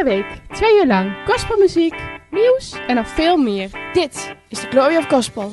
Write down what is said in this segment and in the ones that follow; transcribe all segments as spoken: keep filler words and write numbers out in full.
Iedere week, twee uur lang, gospelmuziek, nieuws en nog veel meer. Dit is de Glory of Gospel.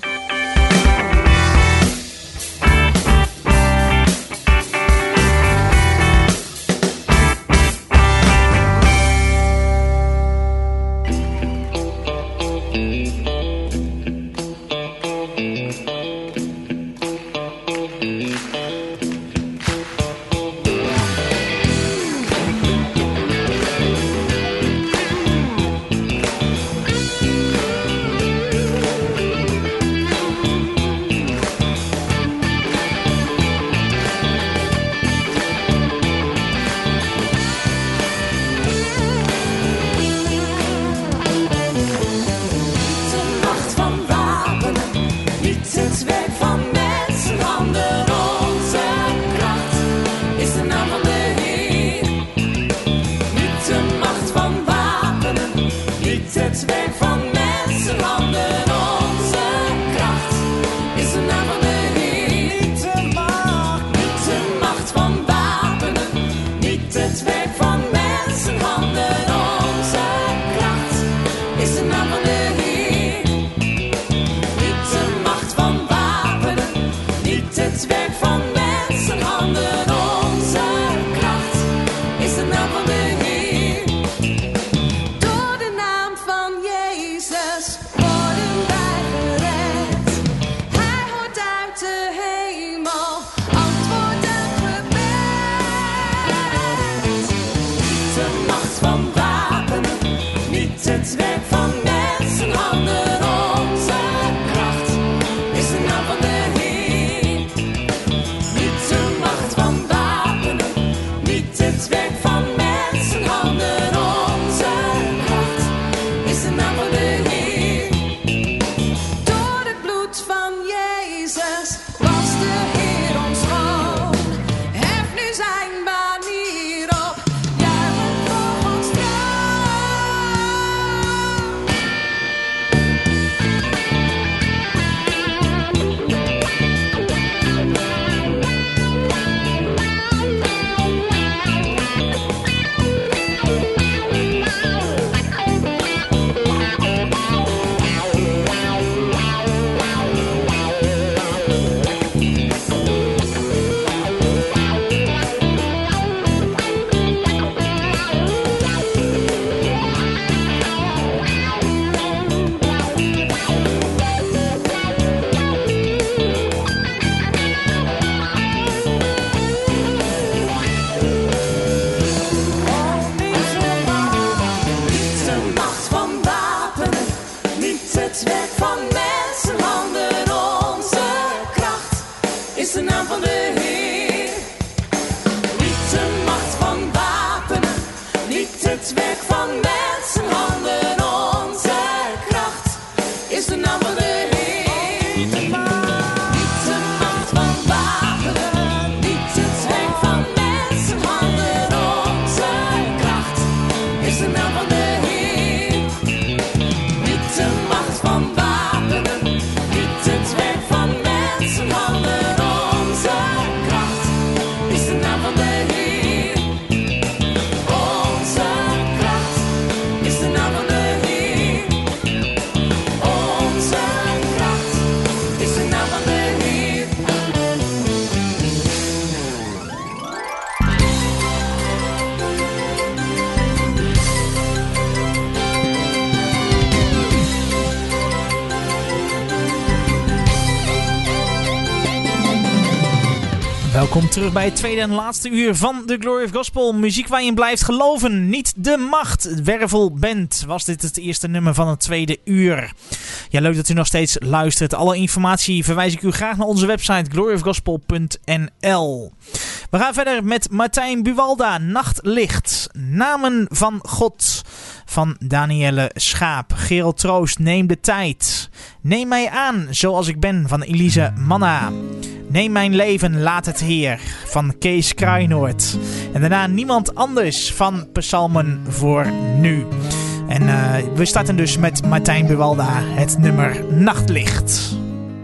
Welkom terug bij het tweede en laatste uur van de Glory of Gospel. Muziek waar je in blijft geloven, niet de macht. Wervelband was dit het eerste nummer van het tweede uur. Ja, leuk dat u nog steeds luistert. Alle informatie verwijs ik u graag naar onze website glory of gospel punt n l. We gaan verder met Martijn Buwalda, Nachtlicht. Namen van God van Danielle Schaap. Gerald Troost, Neem de tijd. Neem mij aan zoals ik ben van Elise Manna. Neem mijn leven, laat het Heer van Kees Kruinoord. En daarna Niemand anders van Psalmen voor nu. En uh, we starten dus met Martijn Buwalda, het nummer Nachtlicht.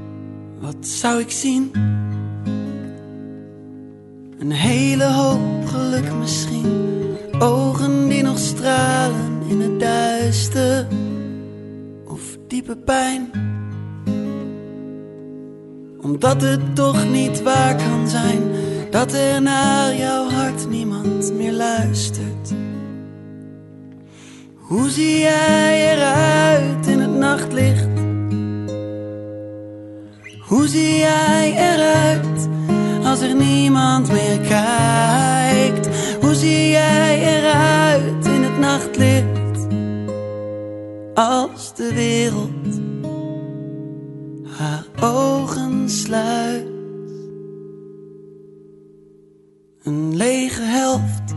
Wat zou ik zien? Een hele hoop geluk misschien. ogen die nog stralen in het duister, of diepe pijn, omdat het toch niet waar kan zijn dat er naar jouw hart niemand meer luistert. Hoe zie jij eruit in het nachtlicht? Hoe zie jij eruit als er niemand meer kijkt? Hoe zie jij eruit in het nachtlicht als de wereld haar ogen sluit? Een lege helft,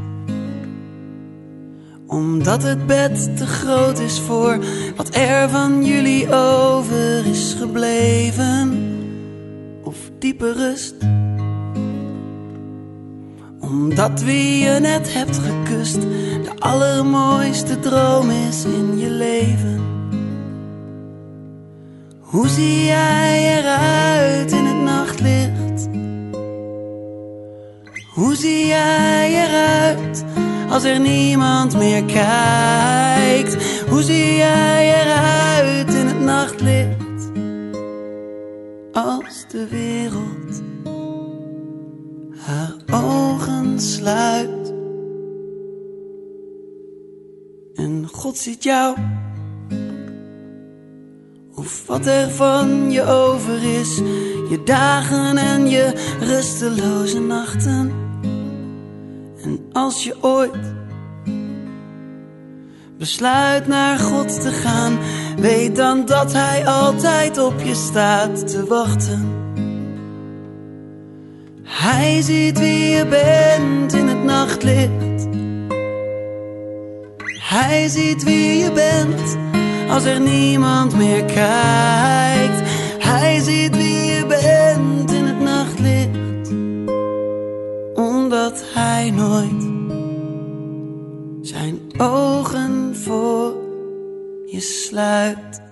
omdat het bed te groot is voor wat er van jullie over is gebleven. Of diepe rust, omdat wie je net hebt gekust de allermooiste droom is in je leven. Hoe zie jij eruit in het nachtlicht? Hoe zie jij eruit als er niemand meer kijkt? Hoe zie jij eruit in het nachtlicht als de wereld haar ogen sluit? En God ziet jou, of wat er van je over is, je dagen en je rusteloze nachten. En als je ooit besluit naar God te gaan, weet dan dat Hij altijd op je staat te wachten. Hij ziet wie je bent in het nachtlicht. Hij ziet wie je bent als er niemand meer kijkt. Hij ziet wie je bent in het nachtlicht, omdat Hij nooit zijn ogen voor je sluit.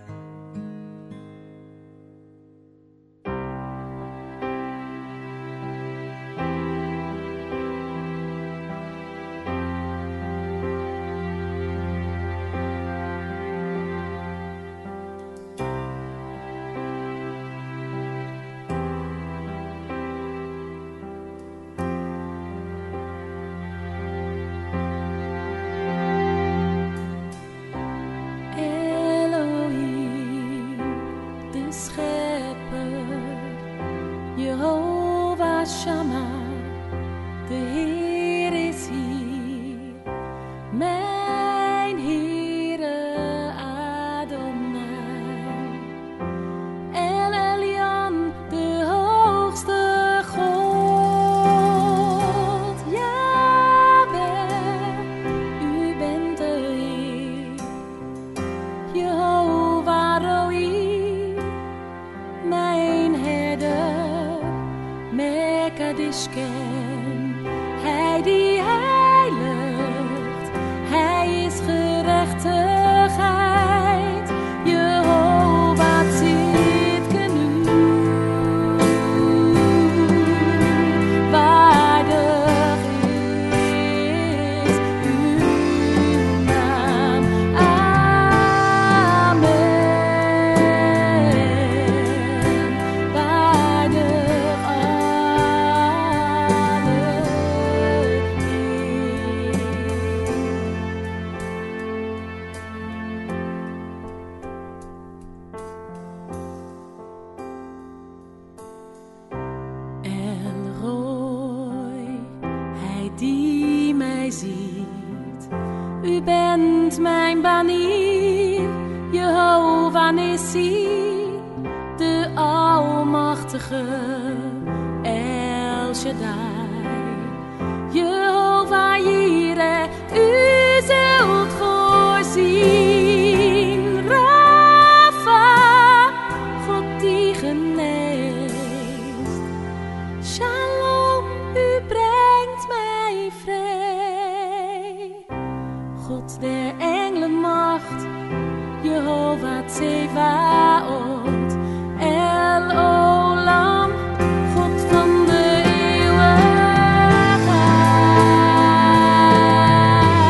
God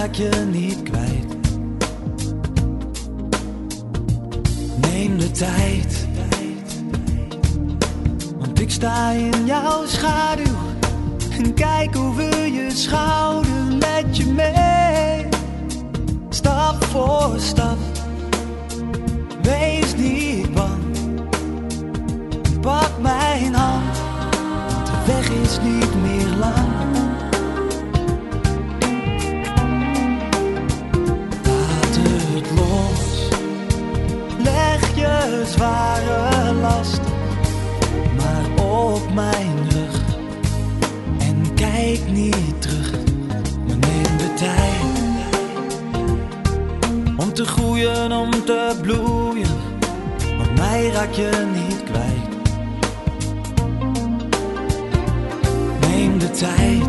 raak je niet kwijt. Neem de tijd, want ik sta in jouw schaduw. En kijk over je schouder met je mee. Stap voor stap, wees niet bang. Pak mijn hand, want de weg is niet meer lang. Laat het los, leg je zware last maar op mijn rug. En kijk niet terug, maar neem de tijd om te groeien, om te bloeien. Want mij raak je niet kwijt. Neem de tijd,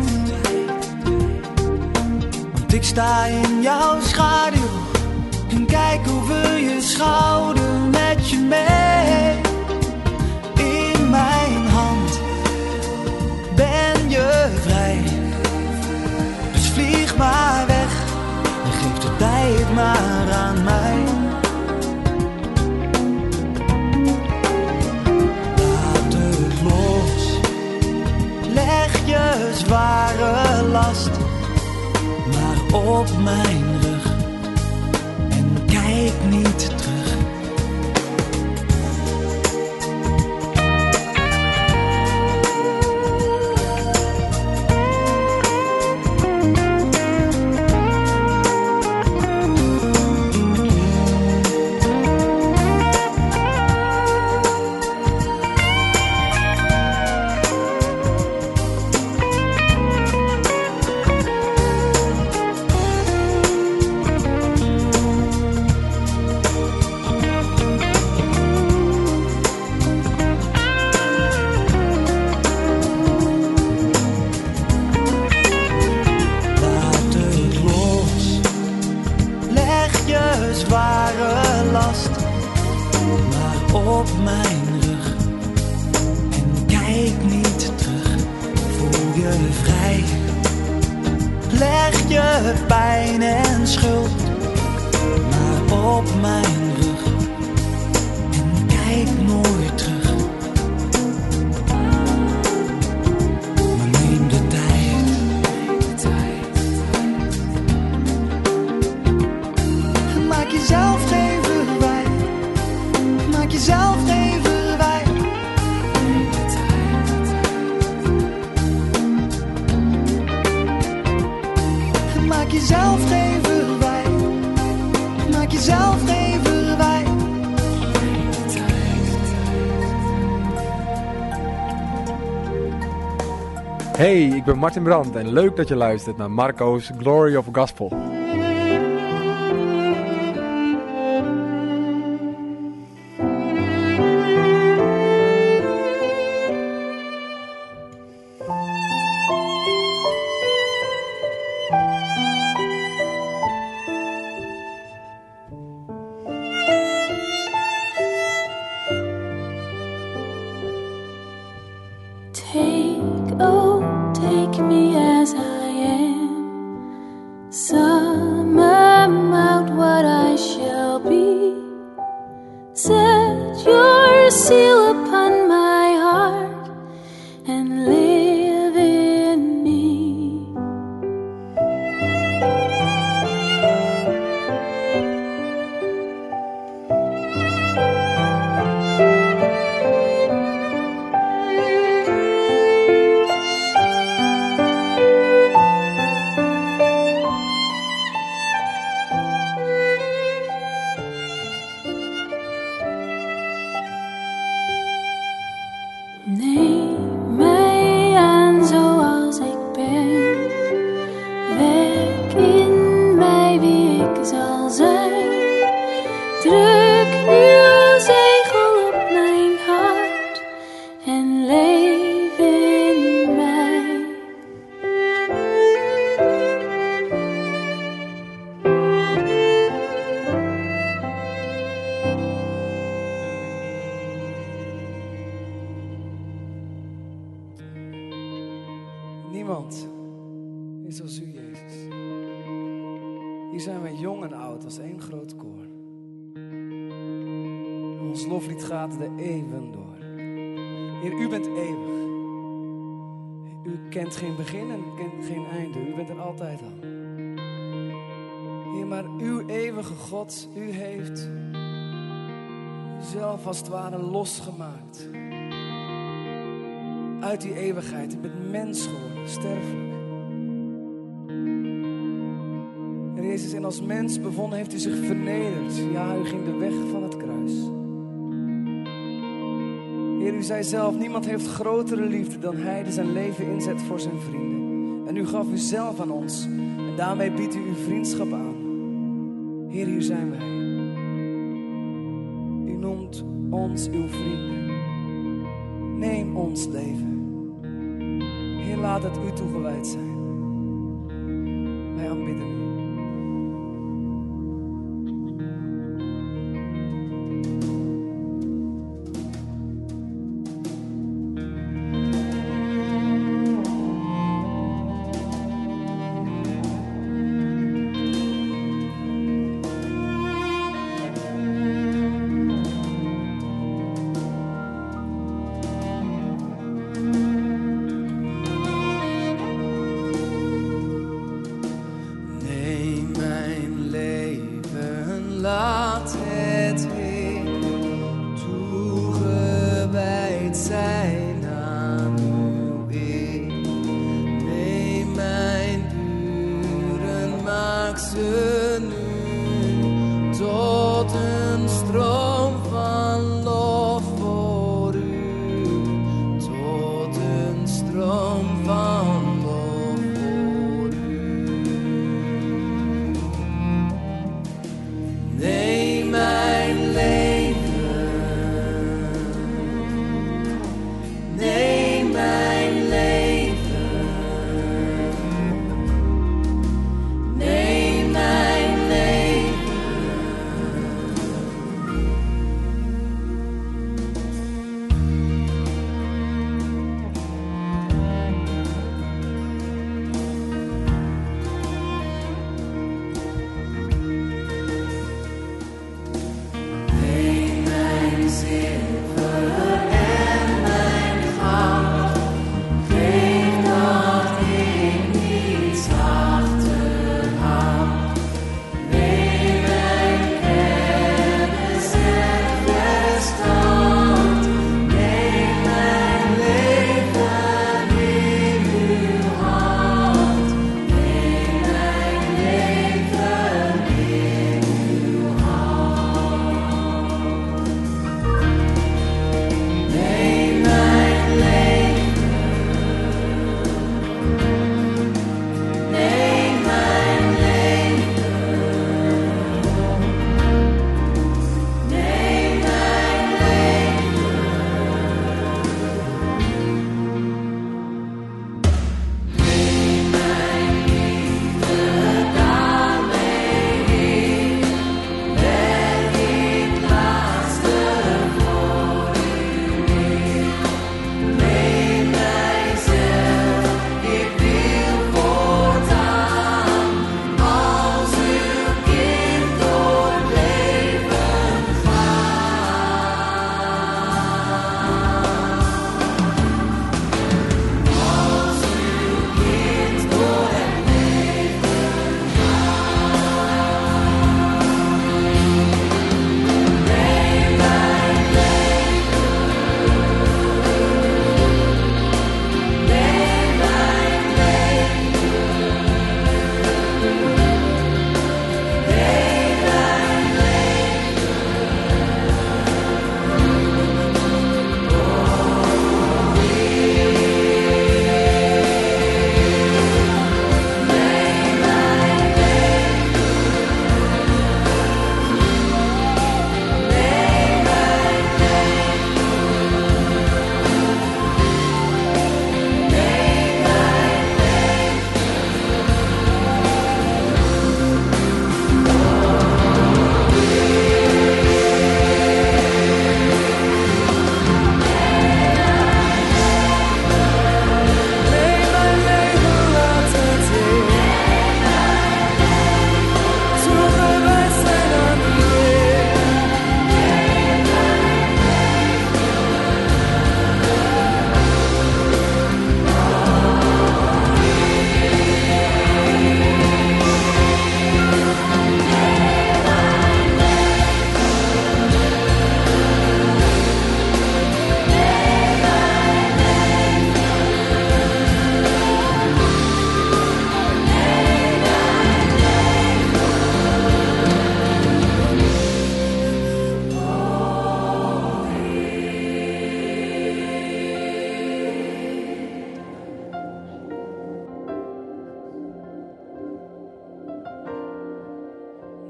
want ik sta in jouw schaduw. En kijk over je schouder met je mee. In mijn hand ben je vrij. Dus vlieg maar weg en geef de tijd maar aan mij. Laat het los, leg je zware last maar op mijn rug. En kijk niet terug. Hey, ik ben Martin Brandt en leuk dat je luistert naar Marco's Glory of Gospel. Take, oh, take me as I am. Some en oud als één groot koor. Ons loflied gaat de eeuwen door. Heer, u bent eeuwig. U kent geen begin en kent geen einde. U bent er altijd al. Heer, maar uw eeuwige God, u heeft zelf als het ware losgemaakt. Uit die eeuwigheid. U bent mens geworden, sterfelijk. Heer Jezus, en als mens bevonden heeft u zich vernederd. Ja, u ging de weg van het kruis. Heer, u zei zelf, niemand heeft grotere liefde dan hij die zijn leven inzet voor zijn vrienden. En u gaf u zelf aan ons. En daarmee biedt u uw vriendschap aan. Heer, hier zijn wij. U noemt ons uw vrienden. Neem ons leven. Heer, laat het u toegewijd zijn. Wij aanbidden u.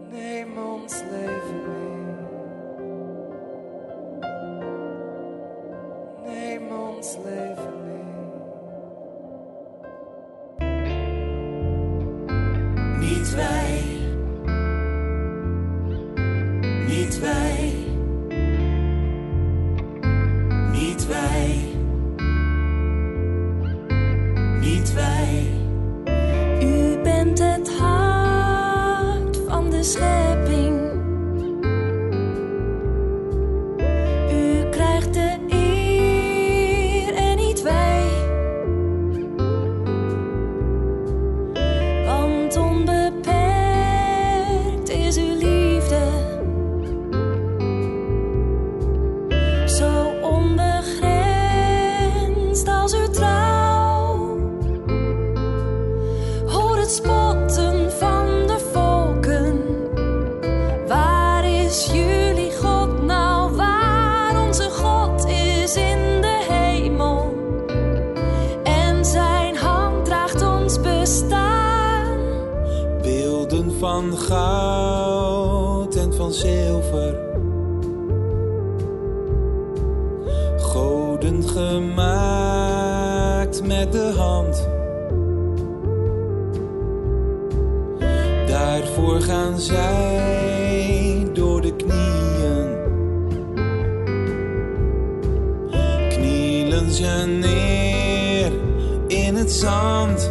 Neem ons leven mee. Neem ons leven mee. Niet wij. Niet wij. Niet wij. Niet wij. U bent het hart van de schepping. U krijgt de eer en niet wij. Want onbeperkt is uw liefde. Zo onbegrensd als uw trouw. Hoor het spotten van de volken. Waar is jullie God nou? Waar onze God is in de hemel. En zijn hand draagt ons bestaan. Beelden van goud en van zilver. Goden gemaakt met de hand. Daarvoor gaan zij door de knieën. Knielen ze neer in het zand.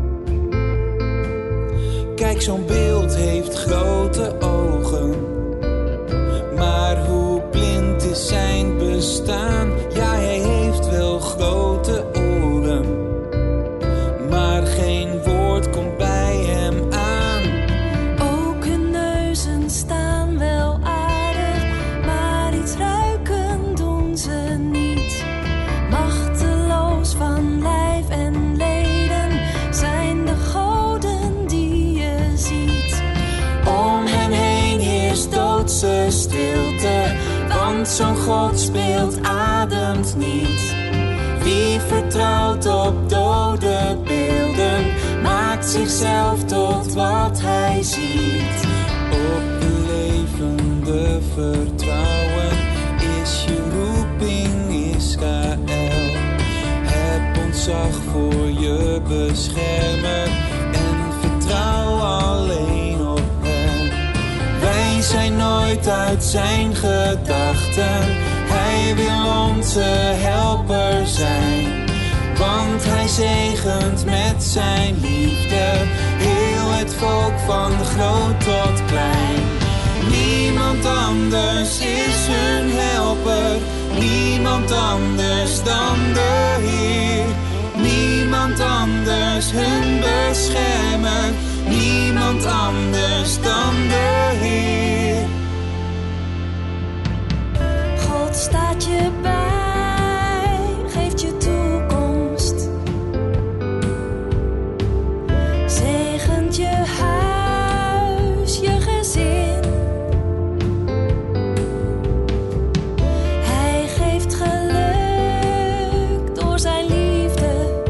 Kijk, zo'n beeld heeft grote ogen. Maar hoe blind is zijn bestaan? Ja, hij heeft wel grote oren. Maar geen woord komt bij hem aan. Ook hun neuzen staan wel aardig, maar iets ruiken doen ze niet. Machteloos van lijf en leden zijn de goden die je ziet. Om hen heen heerst doodse stilte, want zo'n God speelt, ademt niet. Wie vertrouwt op dode beelden, maakt zichzelf tot wat hij ziet. Op de levende vertrouwen is je roeping, Israël. Heb ontzag voor je beschermer en vertrouw alleen op hem. Wij zijn nooit uit zijn gedachten. Hij wil onze helper zijn. Want hij zegent met zijn liefde heel het volk van groot tot klein. Niemand anders is hun helper. Niemand anders dan de Heer. Niemand anders hun beschermer. Niemand anders dan de Heer. God staat je bij, geeft je toekomst. Zegent je huis, je gezin. Hij geeft geluk door zijn liefde.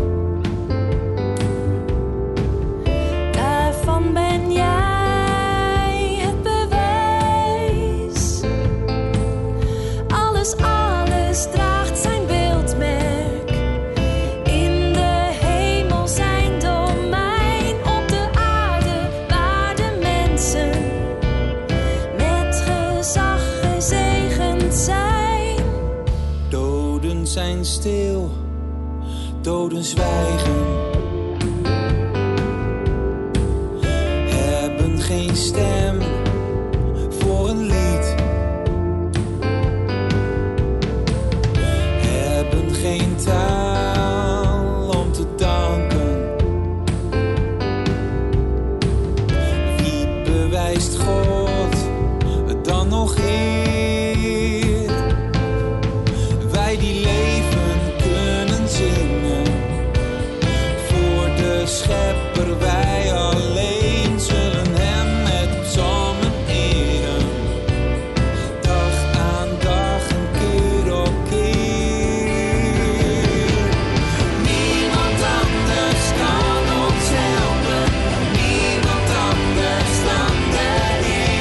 Daarvan ben jij het bewijs. Alles, alles draagt zijn beeldmerk. In de hemel zijn domein. Op de aarde waar de mensen met gezag gezegend zijn. Doden zijn stil, doden zwijgen. Hebben geen stem voor een lied. Hebben geen taal om te danken. Wie bewijst God dan nog eer? Wij die leven kunnen zingen voor de schepper. Wij alleen zullen hem met psalmen eren. Dag aan dag en keer op keer. Niemand anders kan ons helpen. Niemand anders dan de Heer.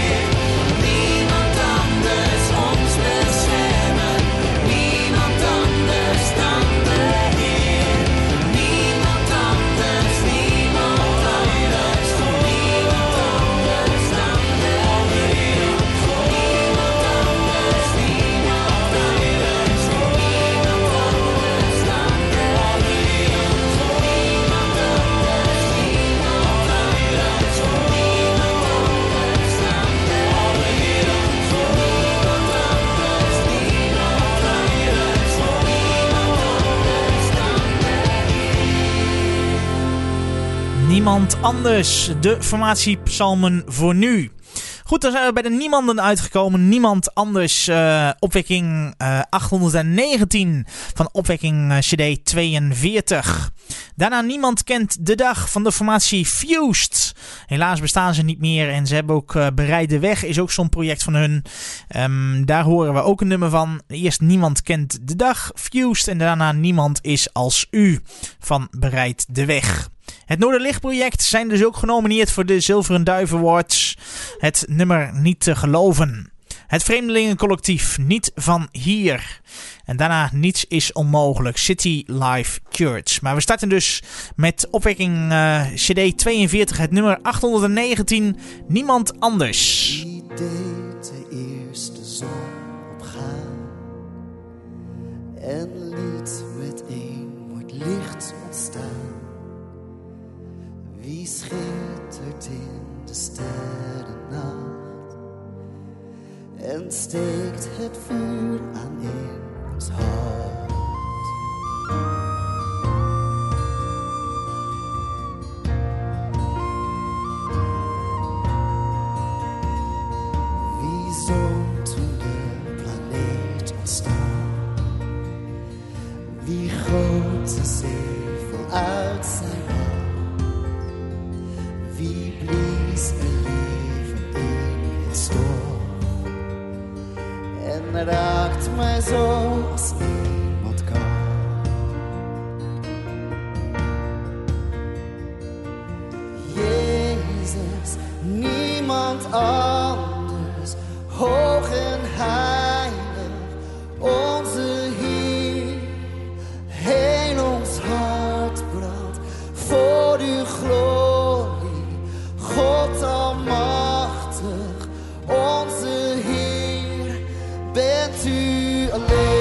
niemand anders. De formatiepsalmen voor nu. Goed, dan zijn we bij de niemanden uitgekomen. Niemand anders. Uh, opwekking uh, achthonderdnegentien van opwekking uh, C D tweeënveertig. Daarna Niemand kent de dag van de formatie Fused. Helaas bestaan ze niet meer en ze hebben ook uh, Bereid de weg is ook zo'n project van hun. Um, daar horen we ook een nummer van. Eerst Niemand kent de dag, Fused, en daarna Niemand is als u van Bereid de weg. Het Noorderlicht-project zijn dus ook genomineerd voor de Zilveren Duif Awards. Het nummer Niet te geloven. Het Vreemdelingencollectief Niet van hier. En daarna Niets is onmogelijk. City Life Church. Maar we starten dus met opwekking uh, C D tweeënveertig. Het nummer achthonderdnegentien. Niemand anders. Wie deed de eerste zon opgaan en liet meteen wordt licht ontstaan? Wie schittert in de sterrennacht en steekt het vuur aan in ons hart? Wie zong toen de planeet ontstond? Wie groot de zee voluit zijn hand? Wie blies er leven in het stof en raakt mij zo als niemand kan? Jezus, niemand anders, hoog en heilig, onze Heer, heel ons hart brandt voor uw glorie. God almachtig, onze Heer, bent u alleen.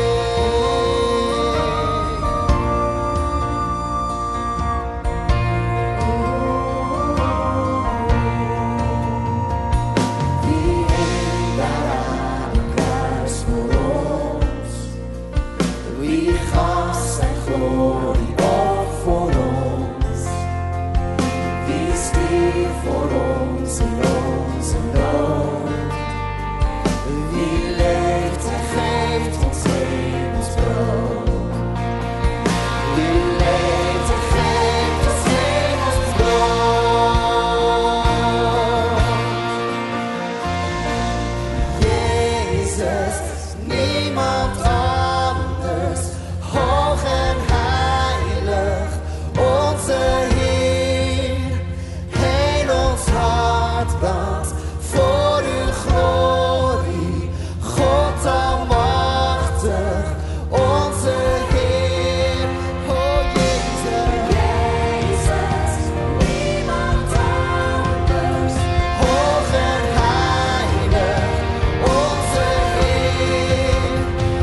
Wie hing daar aan het kruis voor ons? Wie gaf zijn glorie op voor ons? Wie stierf voor ons in onze nood? Wie leeft en geeft ons hemels brood? Wie leeft en geeft ons hemels brood? Jezus, niemand anders, hoog en heilig, onze Heer, heel ons hart brandt voor uw glorie. God almachtig, onze Heer, oh Jezus. Jezus, niemand anders, hoog en heilig, onze Heer,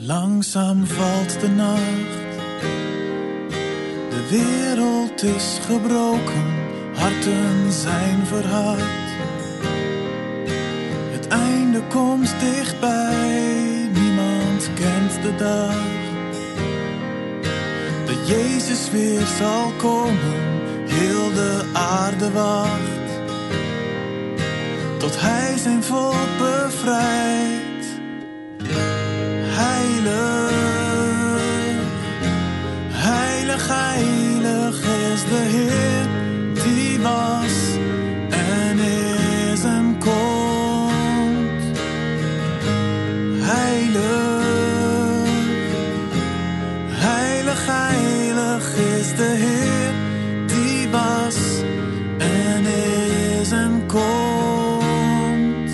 Langzaam valt de nacht. De wereld is gebroken, harten zijn verhard. Het einde komt dichtbij, niemand kent de dag dat Jezus weer zal komen, heel de aarde wacht, tot hij zijn volk bevrijdt. Heilig, heilig, heilig is de Heer, die was en is en komt. Heilig, heilig, heilig is de Heer, die was en is en komt.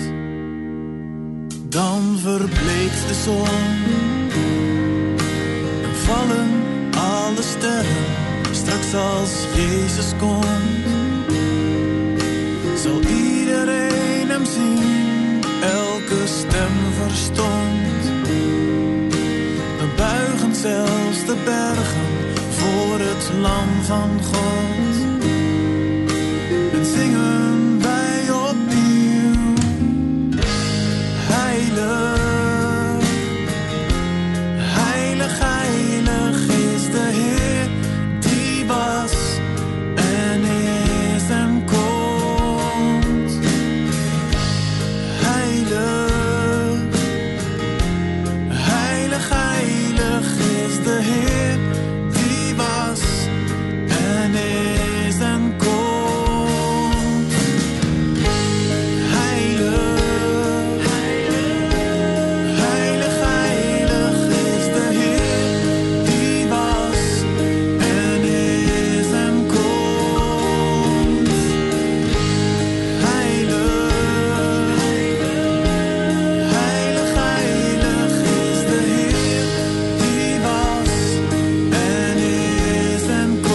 Dan verbleekt de zon en vallen alle sterren. Straks als Jezus komt, zal iedereen hem zien, elke stem verstomd. Dan buigen zelfs de bergen voor het lam van God en zingen wij opnieuw. Heilig, heilig, heilig is de Heer, die was en is en komt. Heilig, heilig, heilig is de Heer, die was en is en komt. Heilig, heilig, heilig is de Heer, die was en is en komt. Heilig, heilig, heilig is de Heer, die was en is en komt.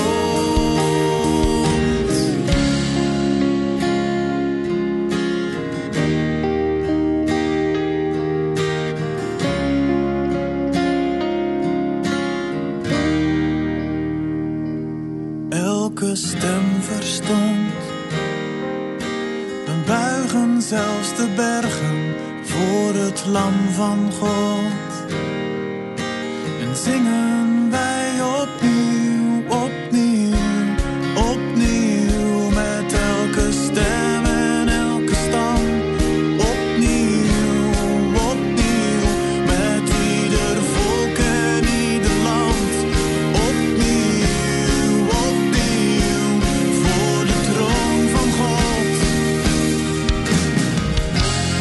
Elke stem verstond, dan buigen zelfs de bergen voor het lam van God. En zingen wij opnieuw, opnieuw, opnieuw, met elke stem en elke stam. Opnieuw, opnieuw, met ieder volk en ieder land. Opnieuw, opnieuw, voor de troon van God.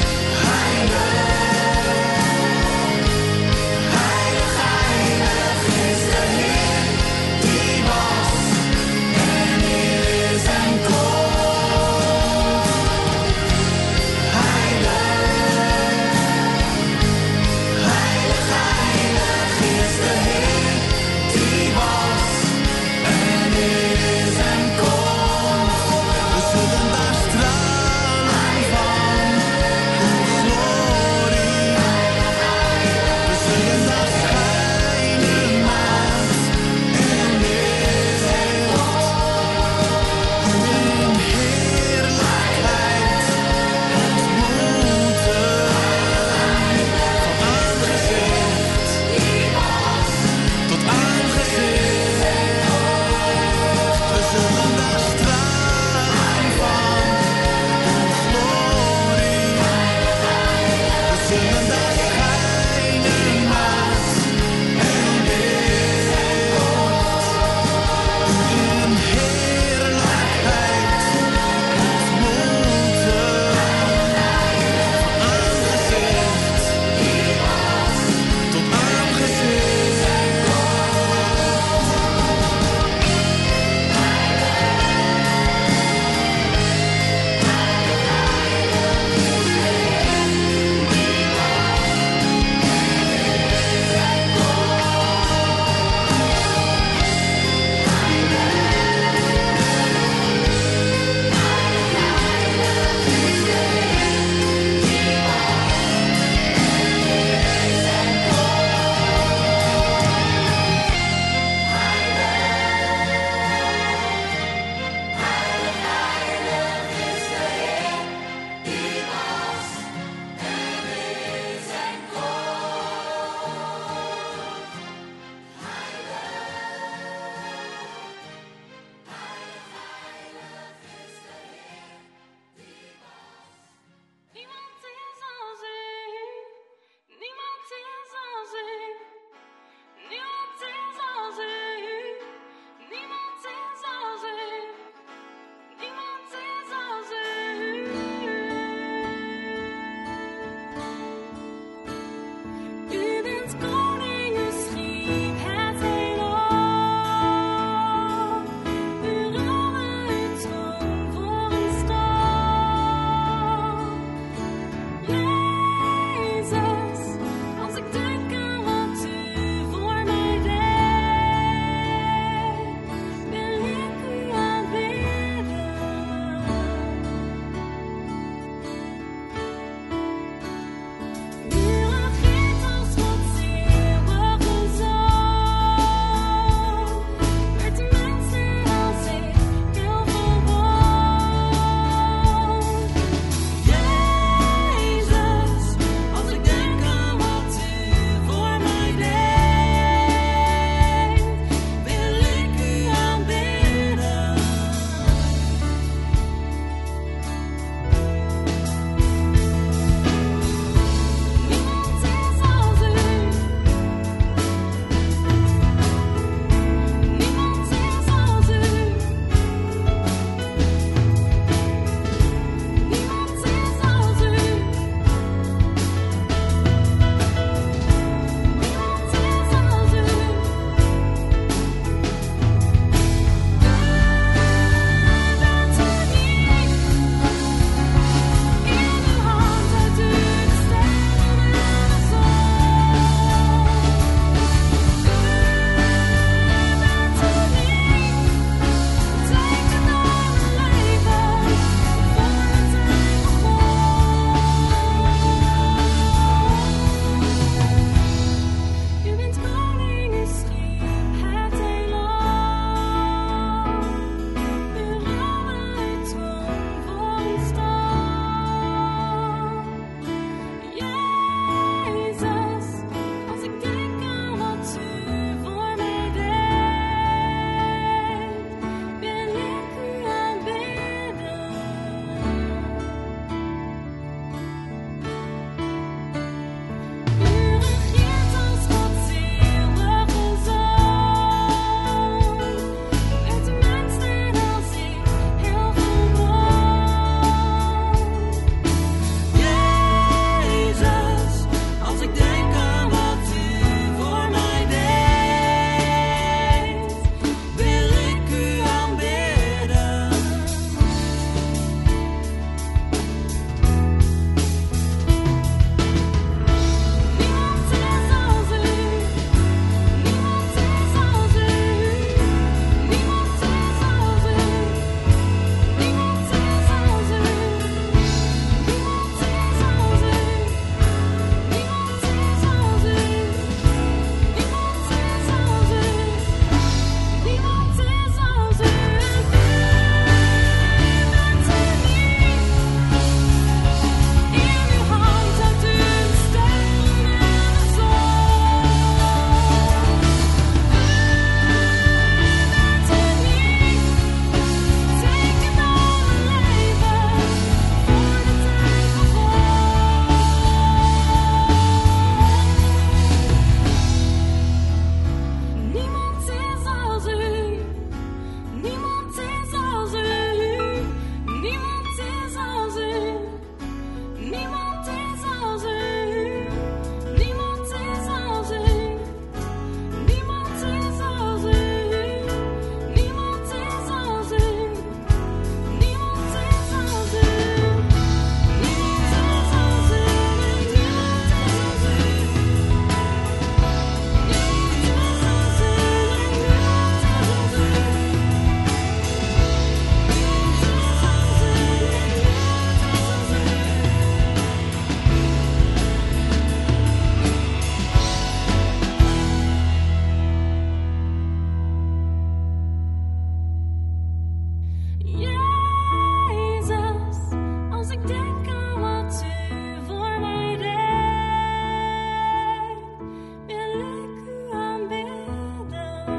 Heilig, heilig, heilig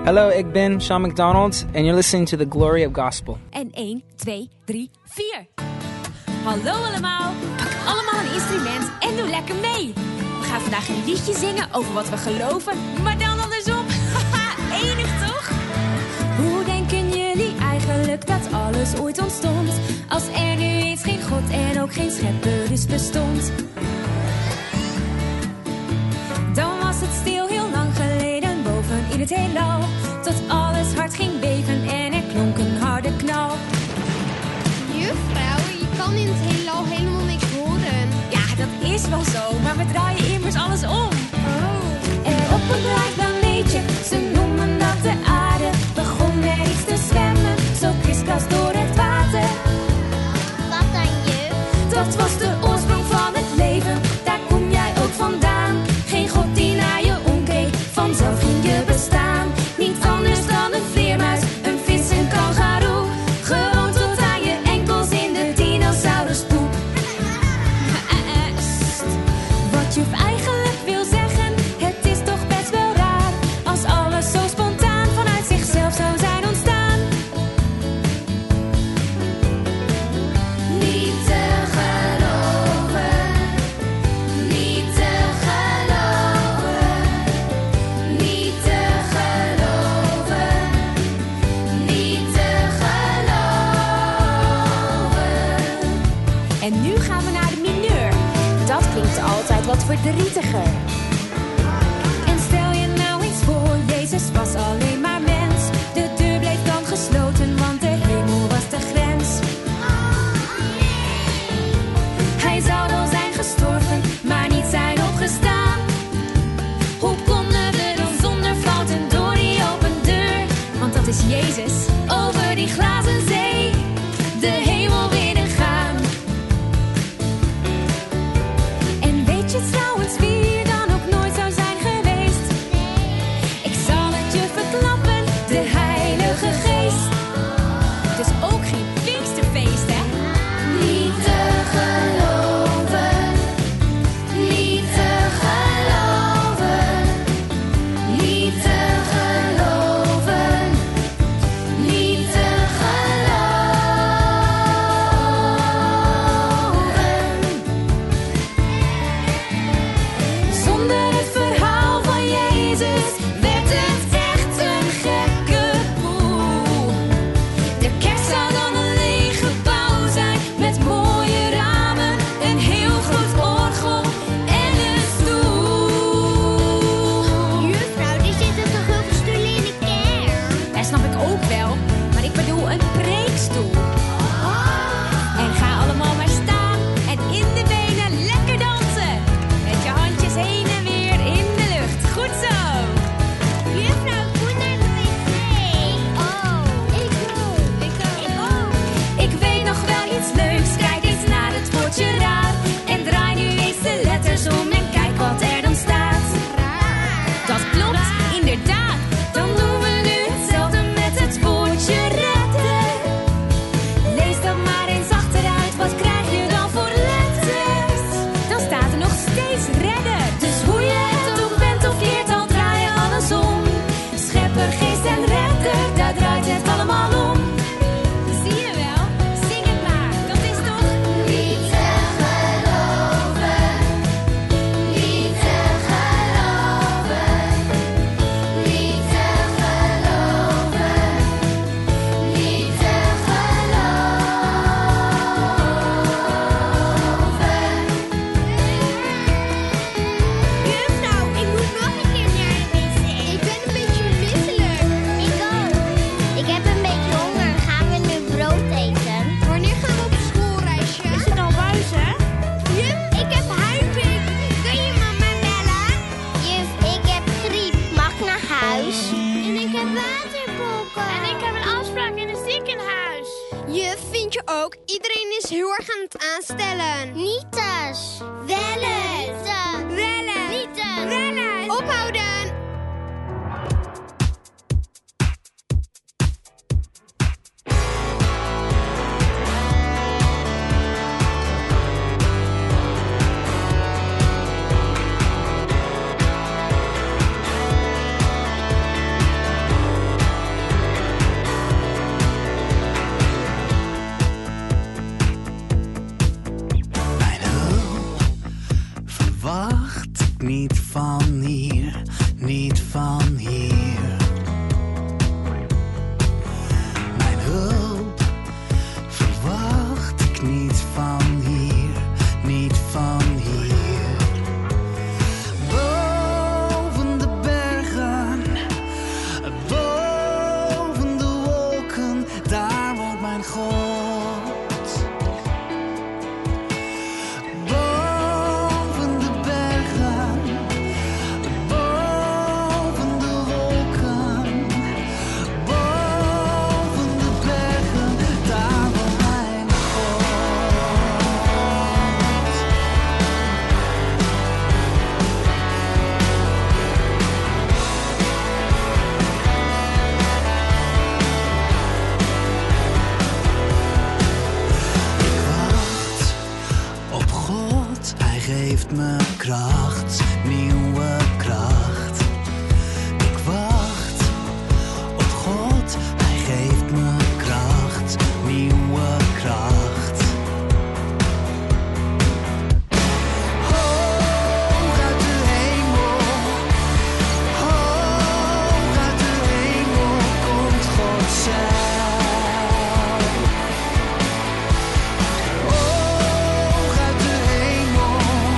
Hello, ik ben Sean McDonald and you're listening to The Glory of Gospel. En één, twee, drie, vier. Hallo allemaal, pak allemaal een instrument en doe lekker mee. We gaan vandaag een liedje zingen over wat we geloven, maar dan andersom. Haha, enig toch? Hoe denken jullie eigenlijk dat alles ooit ontstond? Als er nu eens geen God en ook geen schepper dus bestond. Dan was het stil heel lang geleden boven in het heelal. Tot alles hard ging beven en er klonk een harde knal. Juffrouw, je kan in het heelal helemaal niks horen. Ja, dat is wel zo, maar we draaien immers alles om. Oh. En op een draaiplaneetje, ze noemen dat de aarde, begon er iets te zwemmen, zo kriskras door het water. Wat dan, juf? Dat was de oorsprong van het leven, daar kom jij ook vandaan. Geen God die naar je omkeek, vanzelf ging je bestaan. Niet anders dan een vleermuis, een vis, een kangoeroe. Gewoon tot aan je enkels in de dinosauruspoep. Wat je eigenlijk wil zeggen, het is toch best wel raar. Als alles zo spontaan vanuit zichzelf zou zijn ontstaan. Niet te geloven, niet te geloven, niet te geloven, niet te geloven. En nu gaan we naar de mineur. Dat klinkt altijd wat verdrietiger. En stel je nou eens voor, Jezus was alleen maar mens. De deur bleef dan gesloten, want de hemel was de grens. Hij zou wel zijn gestorven, maar niet zijn opgestaan. Hoe konden we dan zonder fouten door die open deur? Want dat is Jezus, over die glazen zee, de hemel binnengaan. En weet je trouwens wie er dan ook nooit zou zijn geweest? Ik zal het je verklappen, de Heilige Geest. Dus ook geen Pinksterfeest, hè? Niet te geloven, niet te geloven, niet te geloven, niet te geloven. Zonder het verhaal van Jezus werd het echt een gekke boel. De kerk zou dan een leeg gebouw zijn met mooie ramen, een heel groot orgel en een stoel. Juffrouw, die zitten toch heel veel stoelen in de kerk? Dat snap ik ook wel, maar ik bedoel een preekstoel. En ga allemaal maar staan en in de benen lekker dansen. Met je handjes heen en weer in de lucht. Goed zo. Juffrouw, ik moet naar de wc. Oh, ik ook. Ik ook. Ik weet nog wel iets leuks. Kijk eens naar het woordje raar. En draai nu eens de letters om en kijk wat er dan staat. Dat klopt, inderdaad. Dan doen we nu hetzelfde met het woordje redden. Lees dat maar eens achteruit. Wat krijg je dan voor letters? Dan staat er nog steeds redden. Dus hoe je het ook bent of keert, al draai je alles om. Schepper, geest en redder, daar draait het allemaal om. Zie je wel? Zing het maar. Dat is toch niet te geloven, niet te geloven, niet te geloven, niet te geloven. Juffrouw, ik moet nog een keer naar de wc. Ik ben een beetje misselijk. Ik ook. Ik heb een beetje honger. Gaan we nu brood eten? Wanneer gaan we op schoolreisje? Is het al buiten? Juf, ik heb huidprik. Kun je mama bellen? Juf, ik heb griep. Mag ik naar huis? En ik heb waterpokken. En ik heb een afspraak in het ziekenhuis. Juf, vind je ook? Iedereen is heel erg aan het aanstellen. Nietes. Wellen. Wellen. Nietes. Wellen. Ophouden. niet van hier, niet van hier. Mijn hulp verwacht ik niet van hier, niet van hier. Boven de bergen, boven de wolken, daar woont mijn God. Me kracht, nieuwe kracht. Ik wacht op God, Hij geeft me kracht, nieuwe kracht. Hoog uit de hemel, hoog uit de hemel komt God zelf. Hoog uit de hemel.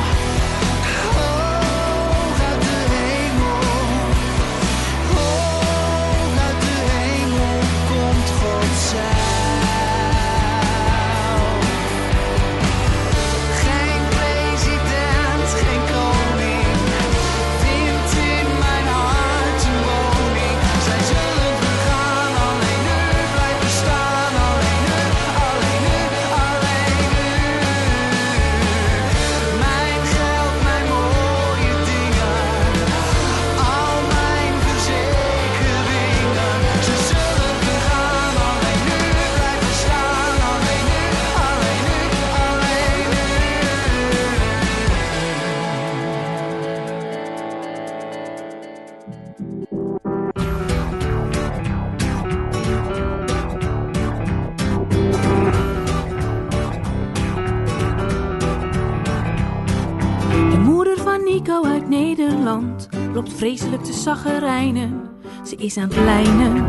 Nico uit Nederland loopt vreselijk te saggerijnen. Ze is aan het lijnen.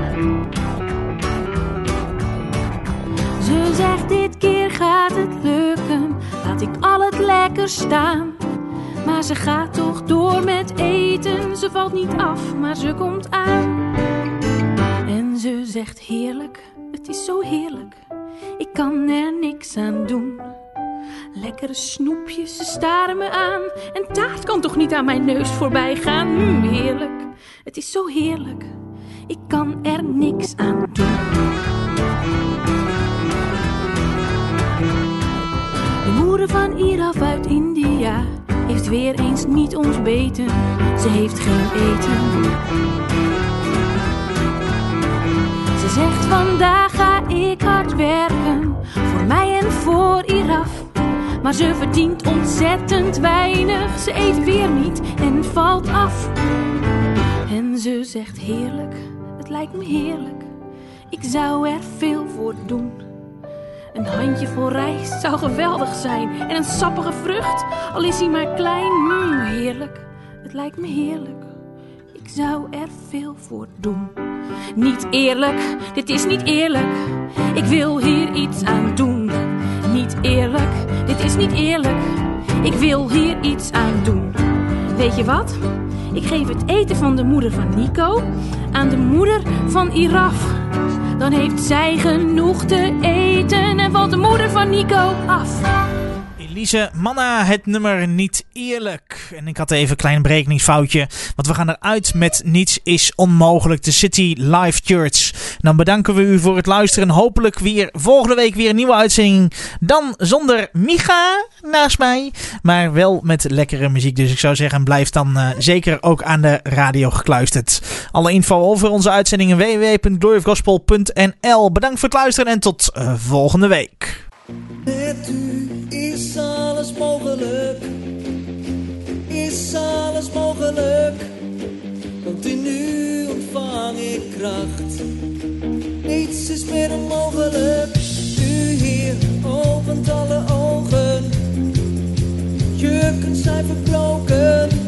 Ze zegt dit keer gaat het lukken. Laat ik al het lekker staan. Maar ze gaat toch door met eten. Ze valt niet af, maar ze komt aan. En ze zegt heerlijk, het is zo heerlijk. Ik kan er niks aan doen. Lekkere snoepjes, ze staren me aan. En taart kan toch niet aan mijn neus voorbij gaan. Mm, heerlijk, het is zo heerlijk. Ik kan er niks aan doen. De moeder van Iraf uit India heeft weer eens niet ontbeten. Ze heeft geen eten. Ze zegt vandaag ga ik hard werken. Voor mij en voor Iraf. Maar ze verdient ontzettend weinig. Ze eet weer niet en valt af. En ze zegt heerlijk, het lijkt me heerlijk. Ik zou er veel voor doen. Een handjevol rijst zou geweldig zijn. En een sappige vrucht, al is hij maar klein. Mm, heerlijk, het lijkt me heerlijk. Ik zou er veel voor doen. Niet eerlijk, dit is niet eerlijk. Ik wil hier iets aan doen. Niet eerlijk, dit is niet eerlijk. Ik wil hier iets aan doen. Weet je wat? Ik geef het eten van de moeder van Nico aan de moeder van Iraf. Dan heeft zij genoeg te eten en valt de moeder van Nico af. Elise Manna, het nummer Niet Eerlijk. En ik had even een klein berekeningsfoutje. Want we gaan eruit met Niets is onmogelijk. De City Live Church. Dan bedanken we u voor het luisteren. Hopelijk weer volgende week weer een nieuwe uitzending. Dan zonder Micha naast mij. Maar wel met lekkere muziek. Dus ik zou zeggen, blijf dan uh, zeker ook aan de radio gekluisterd. Alle info over onze uitzendingen w w w punt glory of gospel punt n l. Bedankt voor het luisteren en tot uh, volgende week. Met u is alles mogelijk, is alles mogelijk, want in u ontvang ik kracht. Niets is meer onmogelijk, u Heer opent alle ogen, jurken zijn verbroken.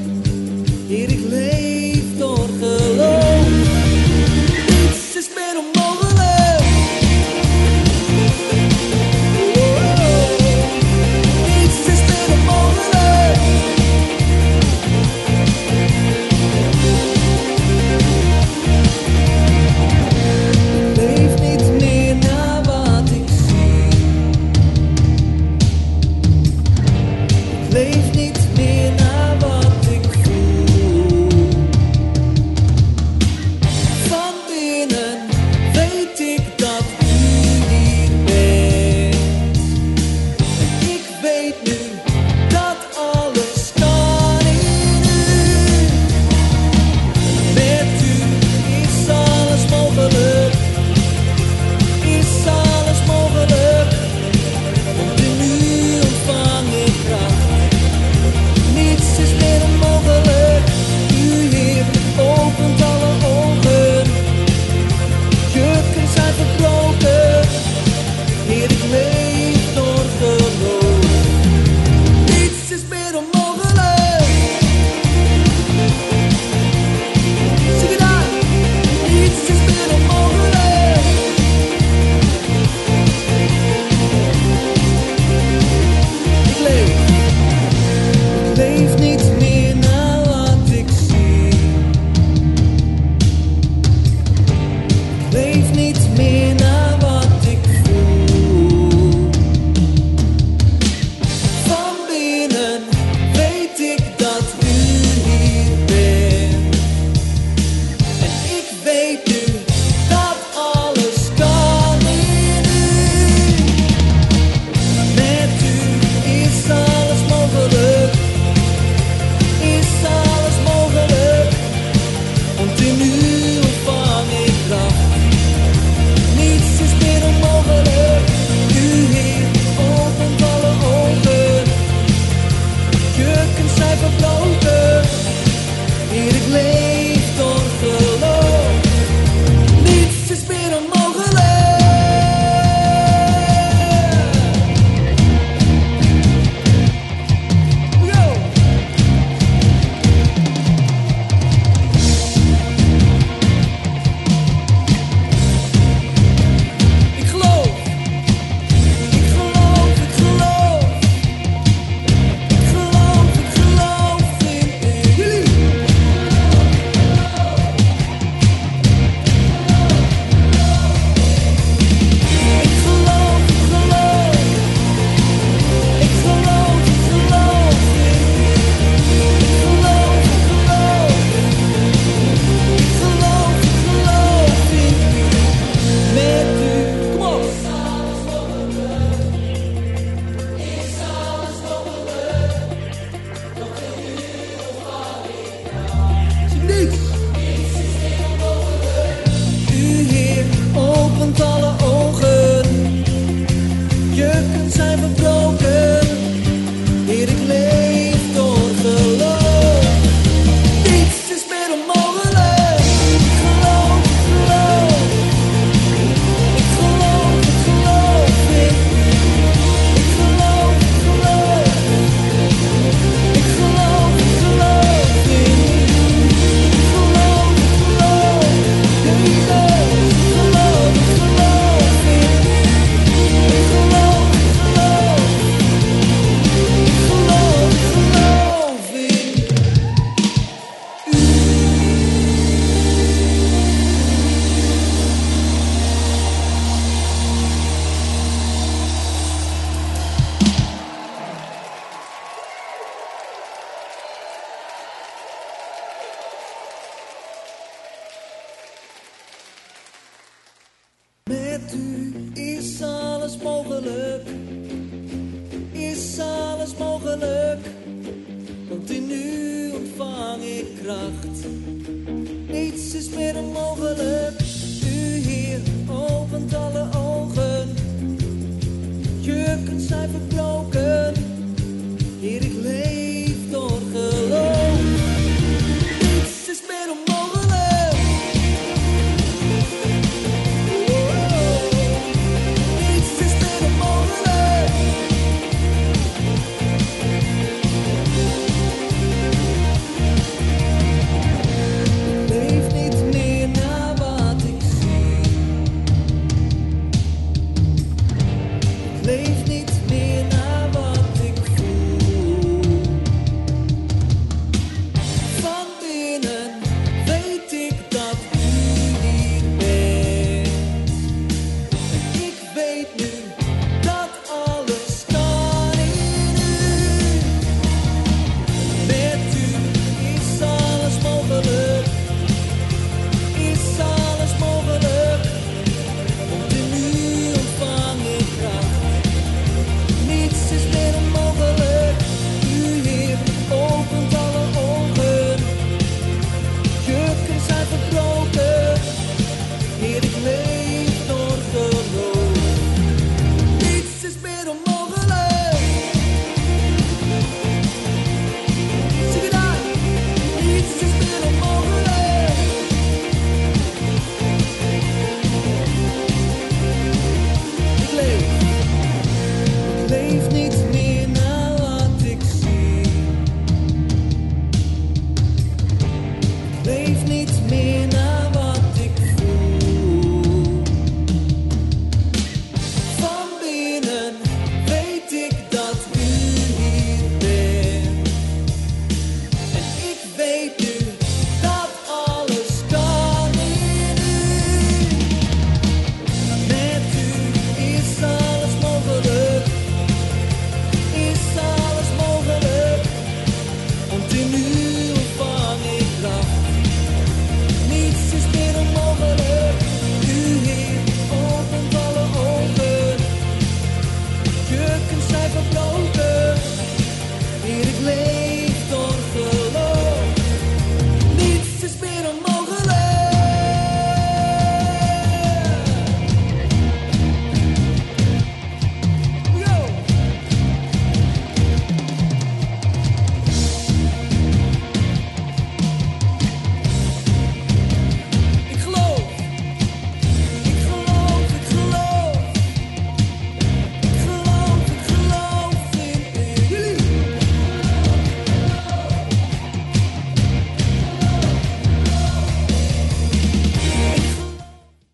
leef door geloof. Niets is meer onmogelijk. Zing het uit. Niets is meer onmogelijk. Ik leef. Ik leef niet meer naar wat ik zie. Ik leef niet meer naar wat ik voel. Van binnen weet ik dat u hier bent. En ik weet nu dat alles kan in u. Met u is alles mogelijk. Is alles mogelijk. Want in u ontvang ik kracht. Niets is meer onmogelijk. U Heer opent alle ogen. Kurken zijn verbroken. Heer, ik leef door geloof. Niets is meer onmogelijk. Yo! Ik geloof. Ik geloof, ik geloof. Ik geloof, ik geloof in u. Jullie. Ik geloof, ik geloof. Ik geloof, ik geloof in u. Ik geloof, ik geloof. Ik geloof, ik geloof in u. Met u. Kom op. Is alles mogelijk? Is alles mogelijk? Want in u ontvang ik kracht. Zie niets. Niets is meer onmogelijk. U Heer opent alle ogen. Jukken zijn verbroken. Heer, ik leef door geloof. Niets is meer onmogelijk. Ik geloof, ik geloof. Ik geloof, ik geloof in u. Ik geloof, ik geloof. Ik geloof, ik geloof in u. Ik geloof, ik geloof. Jezus, ik geloof, ik geloof in u. Ik geloof, ik geloof. Ik geloof, ik geloof in u. Met u is alles mogelijk. Is alles mogelijk. Want in u ontvang ik kracht. Niets is meer onmogelijk. U Heer opent alle ogen.